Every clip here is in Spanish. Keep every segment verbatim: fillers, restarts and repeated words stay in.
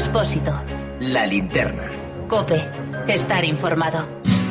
Expósito. La Linterna. COPE. Estar informado.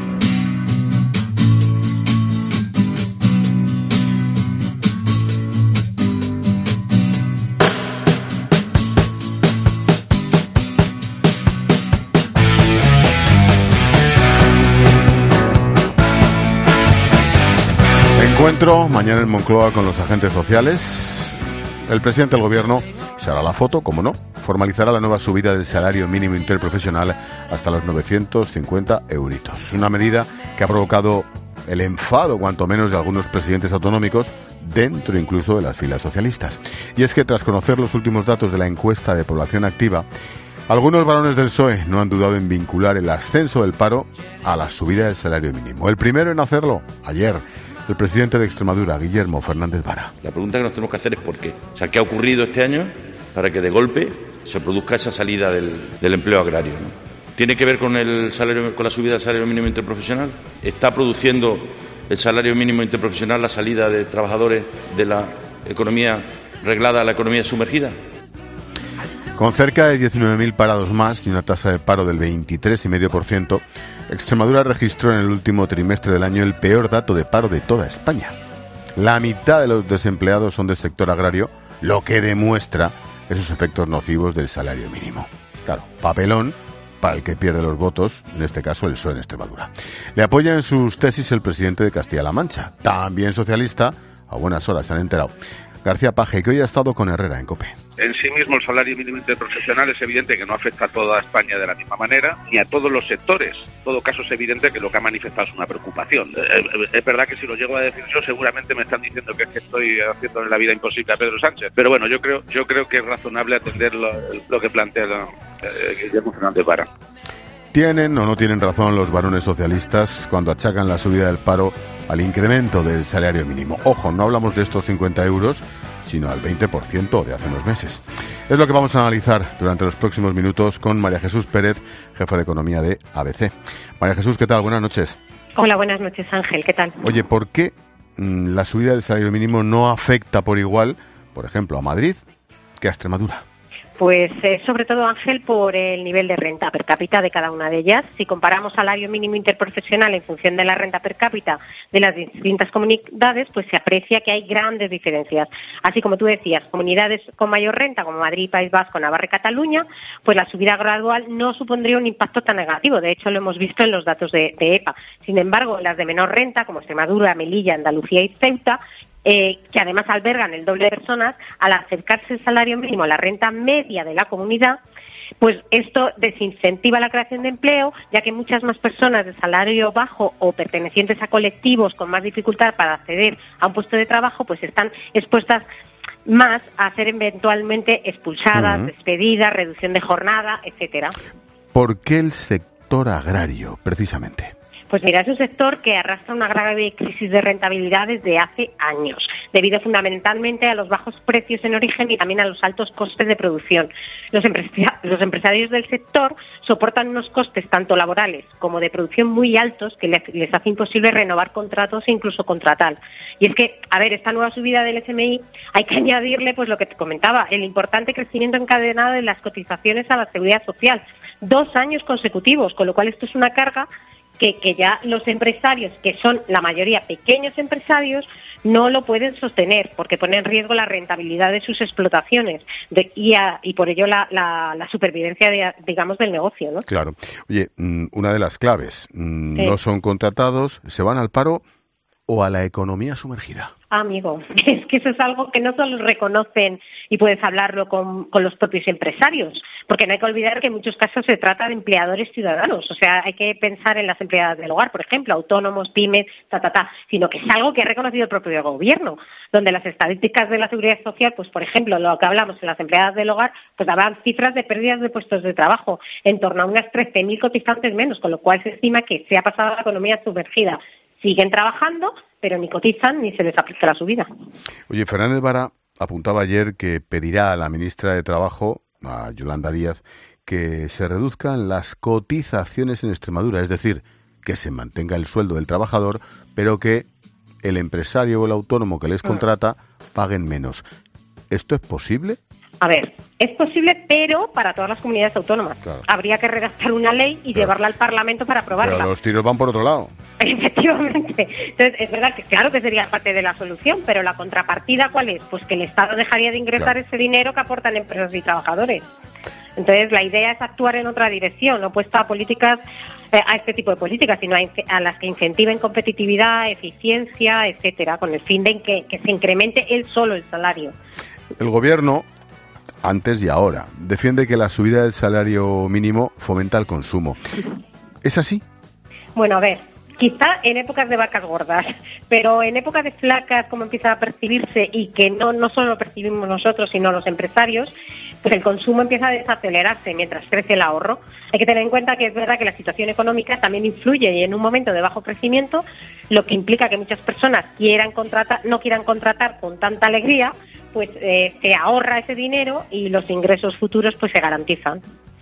Encuentro mañana en Moncloa con los agentes sociales. El presidente del gobierno se hará la foto, como no, formalizará la nueva subida del salario mínimo interprofesional hasta los novecientos cincuenta euritos. Una medida que ha provocado el enfado, cuanto menos, de algunos presidentes autonómicos, dentro incluso de las filas socialistas. Y es que tras conocer los últimos datos de la encuesta de población activa, algunos varones del P S O E no han dudado en vincular el ascenso del paro a la subida del salario mínimo. El primero en hacerlo, ayer, el presidente de Extremadura, Guillermo Fernández Vara. La pregunta que nos tenemos que hacer es por qué. O sea, ¿qué ha ocurrido este año para que de golpe se produzca esa salida del, del empleo agrario, ¿no? ¿Tiene que ver con el salario, con la subida del salario mínimo interprofesional? ¿Está produciendo el salario mínimo interprofesional la salida de trabajadores de la economía reglada a la economía sumergida? Con cerca de diecinueve mil parados más y una tasa de paro del veintitrés coma cinco por ciento, Extremadura registró en el último trimestre del año el peor dato de paro de toda España. La mitad de los desempleados son del sector agrario, lo que demuestra esos efectos nocivos del salario mínimo. Claro, papelón para el que pierde los votos, en este caso el P S O E en Extremadura. Le apoya en sus tesis el presidente de Castilla-La Mancha, también socialista, a buenas horas se han enterado, García Page, que hoy ha estado con Herrera en COPE. En sí mismo el salario mínimo interprofesional es evidente que no afecta a toda España de la misma manera, ni a todos los sectores. En todo caso es evidente que lo que ha manifestado es una preocupación. Es verdad que si lo llego a decir yo, seguramente me están diciendo que es que estoy haciendo la vida imposible a Pedro Sánchez. Pero bueno, yo creo yo creo que es razonable atender lo, lo que plantea eh, Guillermo Fernández Vara. ¿Tienen o no tienen razón los varones socialistas cuando achacan la subida del paro al incremento del salario mínimo? Ojo, no hablamos de estos cincuenta euros, sino al veinte por ciento de hace unos meses. Es lo que vamos a analizar durante los próximos minutos con María Jesús Pérez, jefa de Economía de A B C. María Jesús, ¿qué tal? Buenas noches. Hola, buenas noches, Ángel. ¿Qué tal? Oye, ¿por qué mmm, la subida del salario mínimo no afecta por igual, por ejemplo, a Madrid que a Extremadura? Pues eh, sobre todo, Ángel, por el nivel de renta per cápita de cada una de ellas. Si comparamos salario mínimo interprofesional en función de la renta per cápita de las distintas comunidades, pues se aprecia que hay grandes diferencias. Así como tú decías, comunidades con mayor renta como Madrid, País Vasco, Navarra y Cataluña, pues la subida gradual no supondría un impacto tan negativo. De hecho, lo hemos visto en los datos de, de E P A. Sin embargo, las de menor renta, como Extremadura, Melilla, Andalucía y Ceuta, Eh, que además albergan el doble de personas, al acercarse el salario mínimo a la renta media de la comunidad, pues esto desincentiva la creación de empleo, ya que muchas más personas de salario bajo o pertenecientes a colectivos con más dificultad para acceder a un puesto de trabajo, pues están expuestas más a ser eventualmente expulsadas, uh-huh. despedidas, reducción de jornada, etcétera. ¿Por qué el sector agrario, precisamente? Pues mira, es un sector que arrastra una grave crisis de rentabilidad desde hace años, debido fundamentalmente a los bajos precios en origen y también a los altos costes de producción. Los, empresa- los empresarios del sector soportan unos costes tanto laborales como de producción muy altos que les, les hace imposible renovar contratos e incluso contratar. Y es que, a ver, esta nueva subida del S M I hay que añadirle pues lo que te comentaba, el importante crecimiento encadenado de las cotizaciones a la Seguridad Social, dos años consecutivos, con lo cual esto es una carga Que, que ya los empresarios, que son la mayoría pequeños empresarios, no lo pueden sostener porque pone en riesgo la rentabilidad de sus explotaciones de, y, a, y por ello la, la, la supervivencia, de, digamos, del negocio, ¿no? Claro. Oye, una de las claves, sí. no son contratados, se van al paro o a la economía sumergida. Amigo, es que eso es algo que no solo reconocen y puedes hablarlo con, con los propios empresarios, porque no hay que olvidar que en muchos casos se trata de empleadores ciudadanos, o sea, hay que pensar en las empleadas del hogar, por ejemplo, autónomos, pymes, ta, ta, ta, sino que es algo que ha reconocido el propio gobierno, donde las estadísticas de la Seguridad Social, pues por ejemplo, lo que hablamos en las empleadas del hogar, pues daban cifras de pérdidas de puestos de trabajo, en torno a unas trece mil cotizantes menos, con lo cual se estima que se ha pasado a la economía sumergida. Siguen trabajando, pero ni cotizan ni se les aplica la subida. Oye, Fernández Vara apuntaba ayer que pedirá a la ministra de Trabajo, a Yolanda Díaz, que se reduzcan las cotizaciones en Extremadura, es decir, que se mantenga el sueldo del trabajador, pero que el empresario o el autónomo que les contrata paguen menos. ¿Esto es posible? A ver, es posible, pero para todas las comunidades autónomas. Claro. Habría que redactar una ley y claro. llevarla al Parlamento para aprobarla. Pero los tiros van por otro lado. Efectivamente. Entonces, es verdad que claro que sería parte de la solución, pero la contrapartida, ¿cuál es? Pues que el Estado dejaría de ingresar claro. ese dinero que aportan empresas y trabajadores. Entonces, la idea es actuar en otra dirección, no opuesta a políticas, eh, a este tipo de políticas, sino a, a las que incentiven competitividad, eficiencia, etcétera, con el fin de que, que se incremente él solo el salario. El Gobierno, antes y ahora, defiende que la subida del salario mínimo fomenta el consumo. ¿Es así? Bueno, a ver, quizá en épocas de vacas gordas, pero en épocas de flacas, como empieza a percibirse, y que no, no solo lo percibimos nosotros, sino los empresarios, pues el consumo empieza a desacelerarse mientras crece el ahorro. Hay que tener en cuenta que es verdad que la situación económica también influye, y en un momento de bajo crecimiento, lo que implica que muchas personas quieran contratar, no quieran contratar con tanta alegría, pues eh, se ahorra ese dinero y los ingresos futuros pues se garantizan.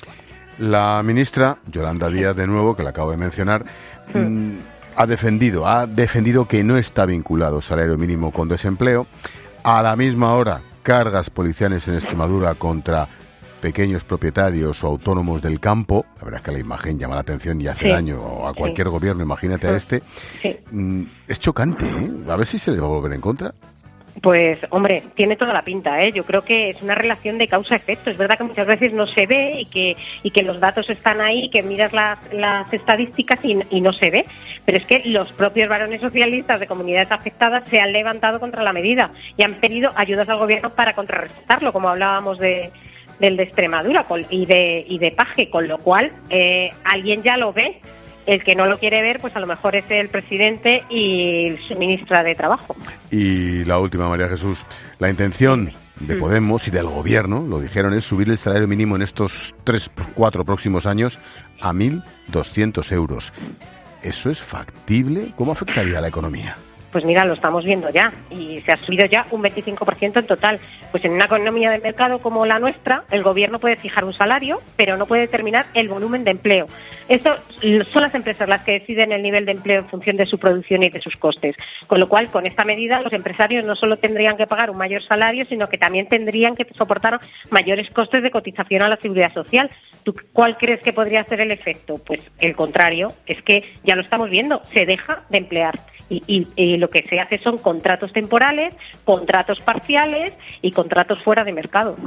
La ministra Yolanda Díaz, de nuevo, que la acabo de mencionar, sí. mmm, ha defendido, ha defendido que no está vinculado salario mínimo con desempleo. A la misma hora, cargas policiales en Extremadura contra pequeños propietarios o autónomos del campo. La verdad es que la imagen llama la atención y hace sí. daño a cualquier sí. gobierno, imagínate sí. a este. Sí. Mm, es chocante, ¿eh? A ver si se le va a volver en contra. Pues, hombre, tiene toda la pinta, ¿eh? Yo creo que es una relación de causa-efecto. Es verdad que muchas veces no se ve y que y que los datos están ahí, que miras las, las estadísticas y, y no se ve. Pero es que los propios varones socialistas de comunidades afectadas se han levantado contra la medida y han pedido ayudas al gobierno para contrarrestarlo, como hablábamos de del de Extremadura y de y de Paje, con lo cual eh, alguien ya lo ve. El que no lo quiere ver, pues a lo mejor es el presidente y su ministra de Trabajo. Y la última, María Jesús, la intención de Podemos y del Gobierno, lo dijeron, es subir el salario mínimo en estos tres, cuatro próximos años a mil doscientos euros. ¿Eso es factible? ¿Cómo afectaría a la economía? Pues mira, lo estamos viendo ya, y se ha subido ya un veinticinco por ciento en total. Pues en una economía de mercado como la nuestra, el gobierno puede fijar un salario, pero no puede determinar el volumen de empleo. Eso son las empresas las que deciden el nivel de empleo en función de su producción y de sus costes. Con lo cual, con esta medida, los empresarios no solo tendrían que pagar un mayor salario, sino que también tendrían que soportar mayores costes de cotización a la seguridad social. ¿Tú cuál crees que podría ser el efecto? Pues el contrario, es que ya lo estamos viendo, se deja de emplear. Y, y, y lo que se hace son contratos temporales, contratos parciales y contratos fuera de mercado.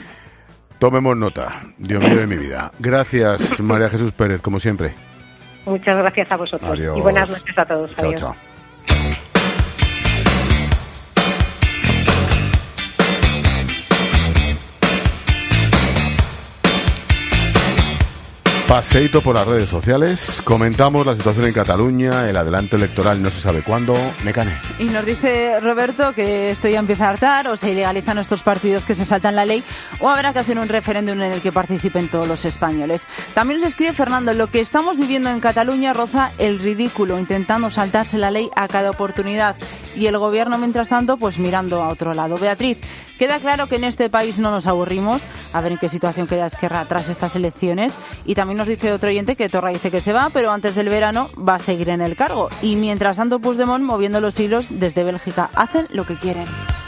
Tomemos nota, Dios mío de mi vida. Gracias, María Jesús Pérez, como siempre. Muchas gracias a vosotros. Adiós. Y buenas noches a todos. Chao, Adiós. chao. Paseíto por las redes sociales, comentamos la situación en Cataluña, el adelanto electoral no se sabe cuándo, Mecane. Y nos dice Roberto que esto ya empieza a hartar, o se ilegalizan estos partidos que se saltan la ley, o habrá que hacer un referéndum en el que participen todos los españoles. También nos escribe Fernando, lo que estamos viviendo en Cataluña roza el ridículo, intentando saltarse la ley a cada oportunidad. Y el gobierno, mientras tanto, pues mirando a otro lado. Beatriz, queda claro que en este país no nos aburrimos. A ver en qué situación queda Esquerra tras estas elecciones. Y también nos dice otro oyente que Torra dice que se va, pero antes del verano va a seguir en el cargo. Y mientras tanto, Puigdemont, moviendo los hilos desde Bélgica, hacen lo que quieren.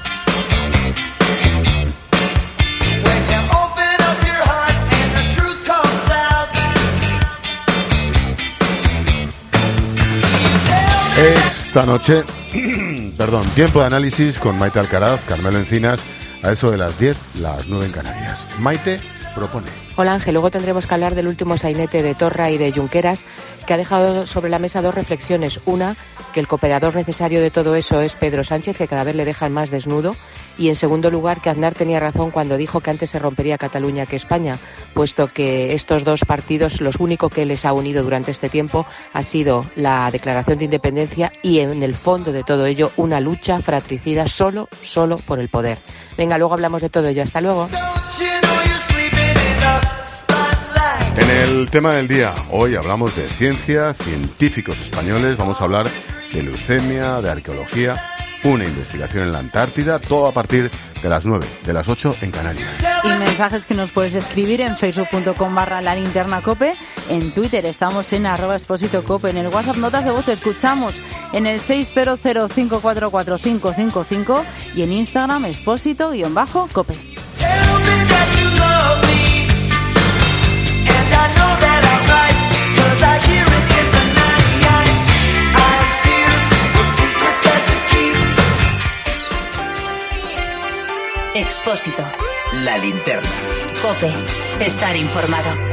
Esta noche, perdón, tiempo de análisis con Maite Alcaraz, Carmelo Encinas, a eso de las diez, las nueve en Canarias. Maite propone. Hola Ángel, luego tendremos que hablar del último sainete de Torra y de Junqueras, que ha dejado sobre la mesa dos reflexiones. Una, que el cooperador necesario de todo eso es Pedro Sánchez, que cada vez le dejan más desnudo. Y en segundo lugar, que Aznar tenía razón cuando dijo que antes se rompería Cataluña que España, puesto que estos dos partidos, lo único que les ha unido durante este tiempo ha sido la declaración de independencia y en el fondo de todo ello una lucha fratricida solo, solo por el poder. Venga, luego hablamos de todo ello. Hasta luego. En el tema del día, hoy hablamos de ciencia, científicos españoles, vamos a hablar de leucemia, de arqueología, una investigación en la Antártida, todo a partir de las nueve, de las ocho en Canarias. Y mensajes que nos puedes escribir en facebook punto com barra la linterna cope, en Twitter estamos en arroba expósito cope, en el WhatsApp notas de voz te escuchamos en el seis cero cero cinco cuatro cuatro cinco cinco cinco y en Instagram expósito-cope. Expósito. La linterna. COPE. Estar informado.